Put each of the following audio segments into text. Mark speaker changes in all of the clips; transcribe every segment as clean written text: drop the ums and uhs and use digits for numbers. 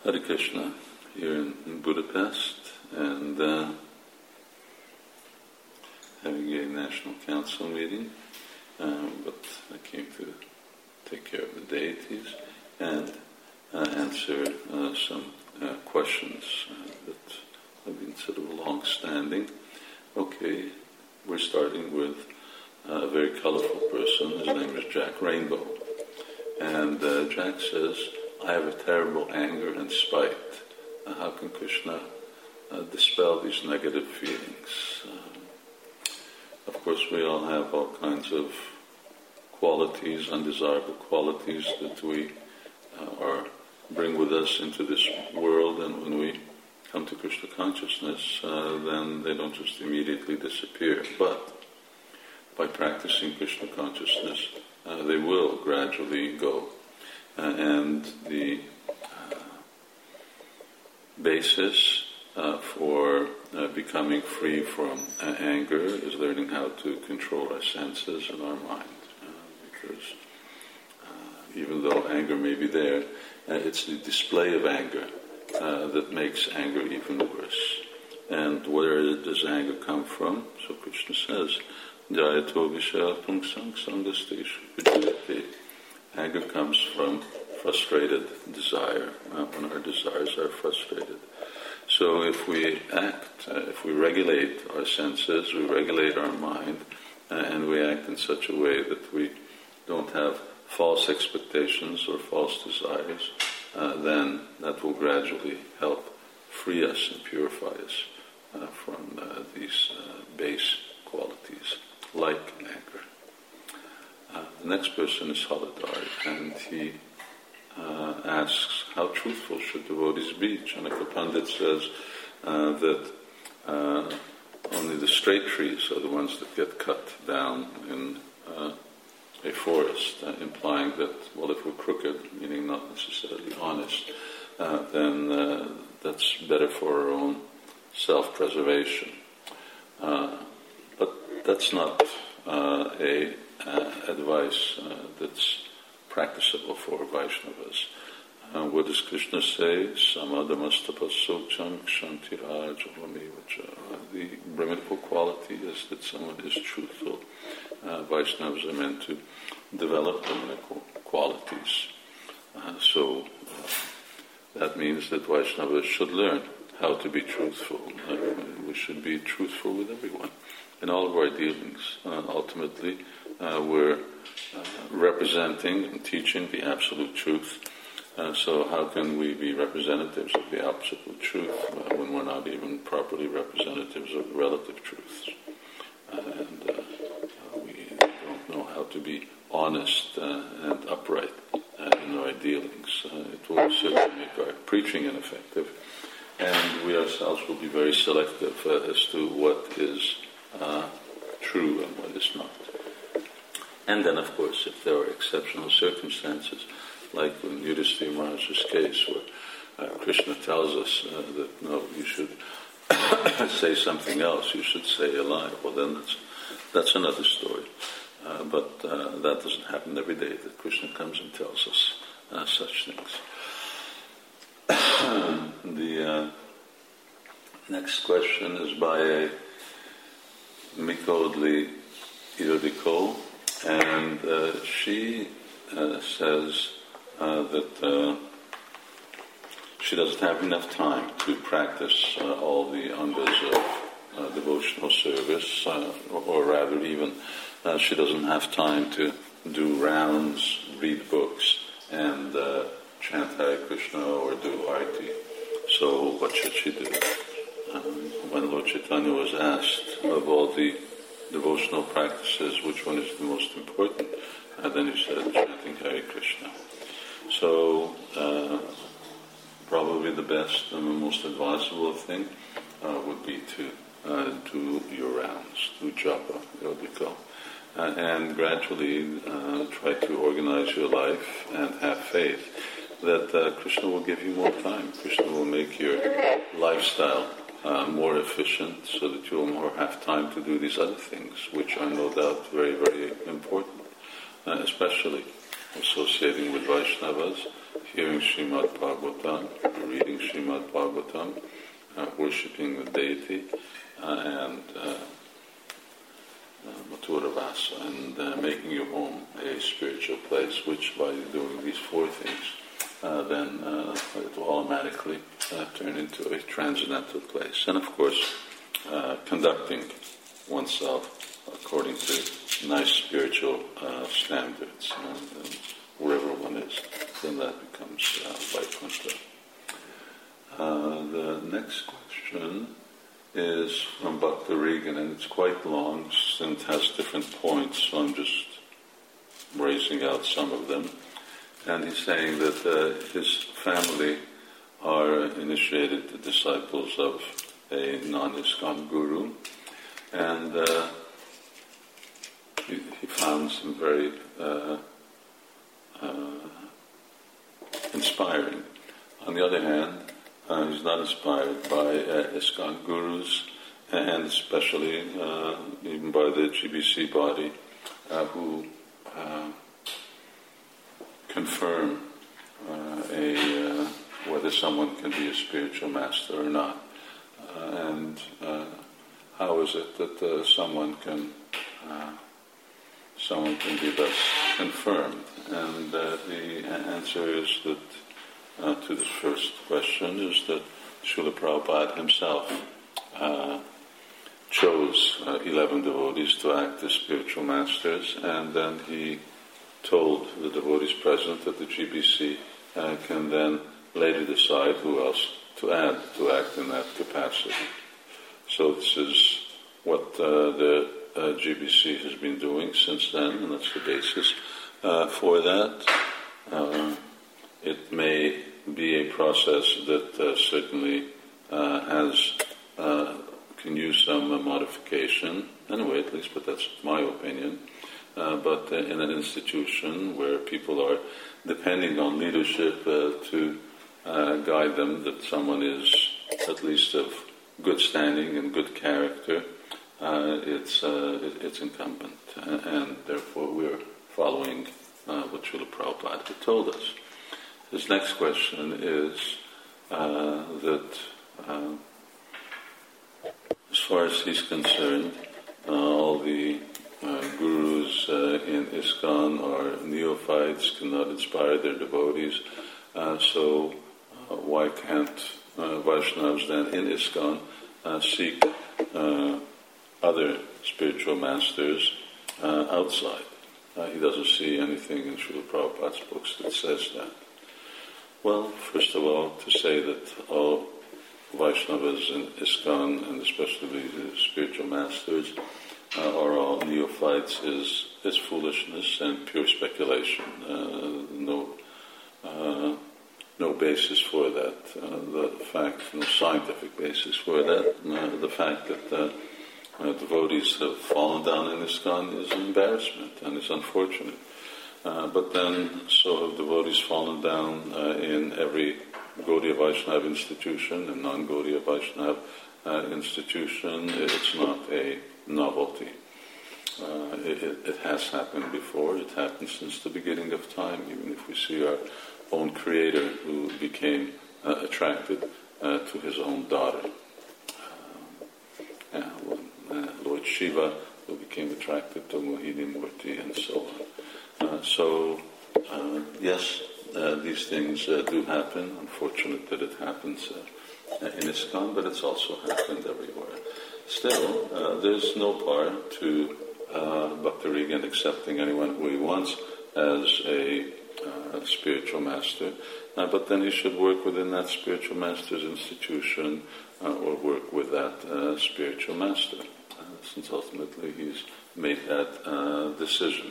Speaker 1: Hare Krishna, here in Budapest, and having a National Council meeting, but I came to take care of the deities and answer some questions that have been sort of long-standing. Okay, we're starting with a very colorful person. His name is Jack Rainbow. And Jack says, I have a terrible anger and spite. How can Krishna dispel these negative feelings? Of course, we all have all kinds of qualities, undesirable qualities that we bring with us into this world, and when we come to Krishna consciousness, then they don't just immediately disappear. But by practicing Krishna consciousness, they will gradually go. And the basis for becoming free from anger is learning how to control our senses and our mind. Because even though anger may be there, it's the display of anger that makes anger even worse. And where does anger come from? So Krishna says, Jayato Vishaya Pungsang Sangasteshu Vijayate. Anger comes from frustrated desire, when our desires are frustrated. So if we act, if we regulate our senses, we regulate our mind, and we act in such a way that we don't have false expectations or false desires, then that will gradually help free us and purify us from these base qualities, like anger. The next person is Haladar, and he asks, how truthful should devotees be? Chanaka Pandit says that only the straight trees are the ones that get cut down in a forest, implying that, well, if we're crooked, meaning not necessarily honest, then that's better for our own self-preservation. But that's not a advice that's practicable for Vaishnavas. What does Krishna say? Samadhamastapasokcham kshantirajavamevacha. The brahminical quality is that someone is truthful. Vaishnavas are meant to develop brahminical qualities. So that means that Vaishnavas should learn how to be truthful. We should be truthful with everyone in all of our dealings. Ultimately, we're representing and teaching the absolute truth. So how can we be representatives of the absolute truth when we're not even properly representatives of the relative truths? And we don't know how to be honest and upright in our dealings. It will certainly make our preaching ineffective. And we ourselves will be very selective as to what is true and what is not. And then, of course, if there are exceptional circumstances, like in Yudhisthira Maharaj's case, where Krishna tells us that, no, you should say something else, you should say a lie, well, then that's another story. But that doesn't happen every day, that Krishna comes and tells us such things. The next question is by Mikodli Irodiko, and she says that she doesn't have enough time to practice all the angas of devotional service, or rather even she doesn't have time to do rounds, read books, and chant Hare Krishna or do Arti. So what should she do? When Lord Chaitanya was asked of all the devotional practices, which one is the most important, then he said, chanting Hare Krishna. So probably the best and the most advisable thing would be to do your rounds, do japa, yodhika, and gradually try to organize your life and have faith that Krishna will give you more time. Krishna will make your lifestyle more efficient so that you'll more have time to do these other things, which are no doubt very, very important, especially associating with Vaishnavas, hearing Srimad Bhagavatam, reading worshipping the deity, and Mathura Vasa, and making your home a spiritual place, which by doing these four things, then it will automatically turn into a transcendental place. And of course, conducting oneself according to nice spiritual standards, and wherever one is, then that becomes Vaikuntha. The next question is from Bhakta Regan, and it's quite long and has different points, so I'm just raising out some of them. And he's saying that his family are initiated disciples of a non-ISKCON guru, and he found some very inspiring. On the other hand, he's not inspired by ISKCON gurus, and especially even by the GBC body, who confirm whether someone can be a spiritual master or not. And how is it that someone can be thus confirmed? And the answer is that to this first question is that Srila Prabhupada himself chose 11 devotees to act as spiritual masters, and then he told the devotees present that the GBC can then later decide who else to add to act in that capacity. So this is what the GBC has been doing since then, and that's the basis for that. It may be a process that certainly can use some modification, anyway at least, but that's my opinion. But in an institution where people are depending on leadership to guide them, that someone is at least of good standing and good character, it's incumbent, and therefore we're following what Srila Prabhupada had told us. His next question is that as far as he's concerned, all the gurus in ISKCON are neophytes, cannot inspire their devotees, so why can't Vaishnavas then in ISKCON seek other spiritual masters outside? He doesn't see anything in Srila Prabhupada's books that says that. Well, first of all, to say that all Vaishnavas in ISKCON, and especially the spiritual masters, are all neophytes is foolishness and pure speculation. No basis for that. No scientific basis for that. The fact that devotees have fallen down in ISKCON is an embarrassment and it's unfortunate. But then, so have devotees fallen down in every Gaudiya Vaishnava institution and non-Gaudiya Vaishnava institution. It's not a novelty. It has happened before. It happened since the beginning of time, even if we see our own Creator who became attracted to his own daughter. Lord Shiva who became attracted to Mohini Murti and so on. Yes, these things do happen. Unfortunate that it happens in ISKCON, but it's also happened everywhere. Still, there's no bar to Bhakta Regan accepting anyone who he wants as a spiritual master, but then he should work within that spiritual master's institution or work with that spiritual master, since ultimately he's made that decision.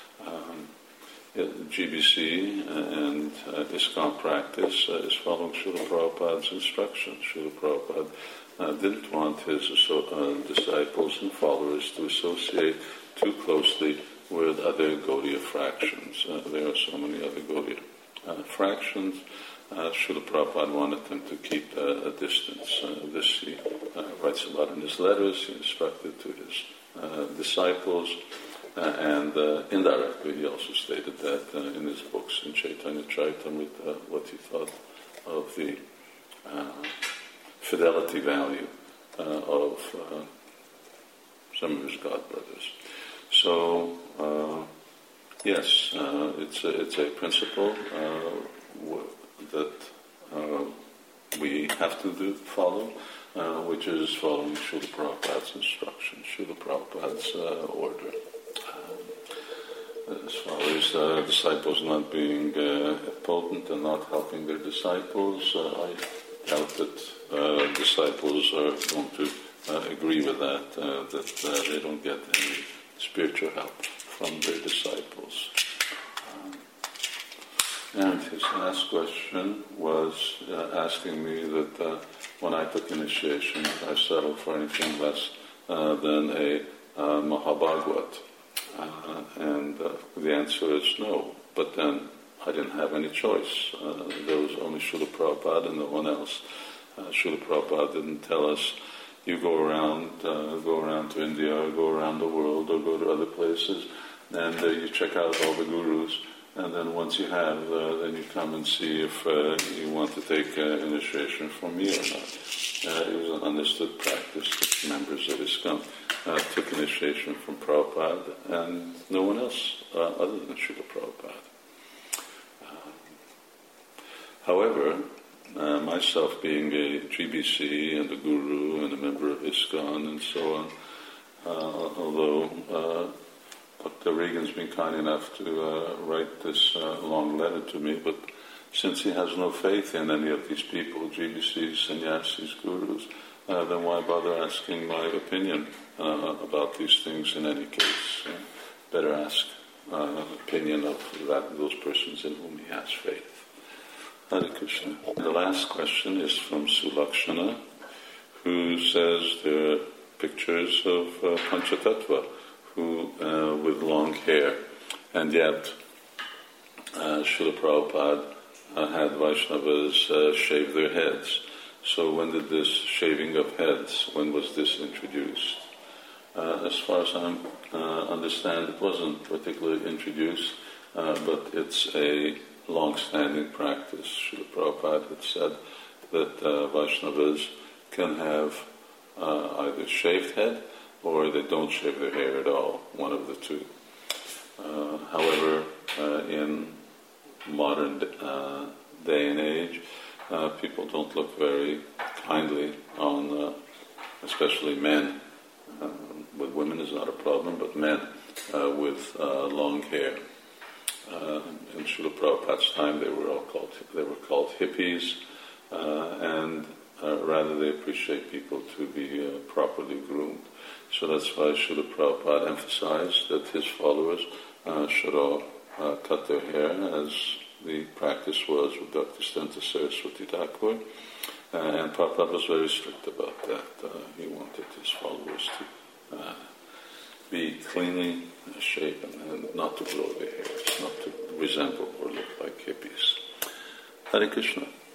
Speaker 1: GBC and ISKCON practice is following Srila Prabhupada's instructions. Srila Prabhupada didn't want his disciples and followers to associate too closely with other Gaudiya fractions. There are so many other Gaudiya fractions. Srila Prabhupada wanted them to keep a distance. This he writes about in his letters. He instructed to his disciples. And indirectly, he also stated that in his books, in Chaitanya Charitamrita, what he thought of the fidelity value of some of his godbrothers. So, yes, it's a principle that we have to follow, which is following Srila Prabhupada's instructions, Srila Prabhupada's order. As far as disciples not being potent and not helping their disciples, I doubt that disciples are going to agree with that they don't get any spiritual help from their disciples. And his last question was asking me that when I took initiation, I settled for anything less than a Mahabhagavad. And the answer is no. But then I didn't have any choice. There was only Srila Prabhupada and no one else. Srila Prabhupada didn't tell us, you go around to India, or go around the world, or go to other places, and you check out all the gurus, and then once you have, then you come and see if you want to take initiation from me or not. It was an understood practice that members of ISKCON took initiation from Prabhupada and no one else other than Srila Prabhupada. However, myself being a GBC and a guru and a member of ISKCON and so on, although Dr. Regan's been kind enough to write this long letter to me, but since he has no faith in any of these people, GBCs, sannyasis, gurus, then why bother asking my opinion about these things in any case? Better ask opinion of those persons in whom he has faith. Hare Krishna. The last question is from Sulakshana, who says there are pictures of Panchatattva who with long hair, and yet Srila Prabhupada had Vaishnavas shave their heads. So when did this shaving of heads, when was this introduced? As far as I understand, it wasn't particularly introduced, but it's a long-standing practice. Srila Prabhupada had said that Vaishnavas can have either shaved head or they don't shave their hair at all, one of the two. However, in modern day and age, people don't look very kindly on, especially men. With women is not a problem, but men with long hair. In Srila Prabhupada's time, they were called hippies, and rather they appreciate people to be properly groomed. So that's why Srila Prabhupada emphasized that his followers should all cut their hair, as the practice was with Bhaktisiddhanta Saraswati Thakur. And Prabhupada was very strict about that. He wanted his followers to be cleanly shaven and not to grow their hair, not to resemble or look like hippies. Hare Krishna.